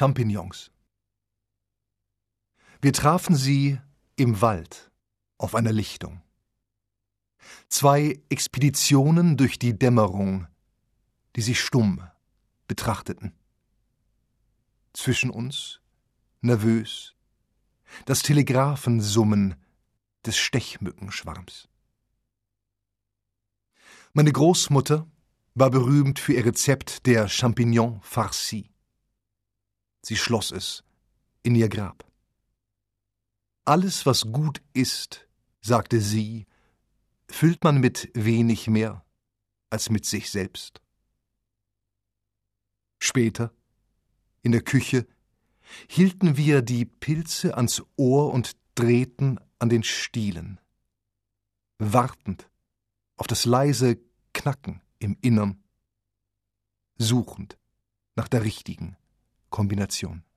Champignons. Wir trafen sie im Wald auf einer Lichtung. 2 Expeditionen durch die Dämmerung, die sich stumm betrachteten. Zwischen uns, nervös, das Telegraphensummen des Stechmückenschwarms. Meine Großmutter war berühmt für ihr Rezept der Champignon farcis. Sie schloss es in ihr Grab. Alles, was gut ist, sagte sie, füllt man mit wenig mehr als mit sich selbst. Später, in der Küche, hielten wir die Pilze ans Ohr und drehten an den Stielen, wartend auf das leise Knacken im Innern, suchend nach der richtigen Kombination.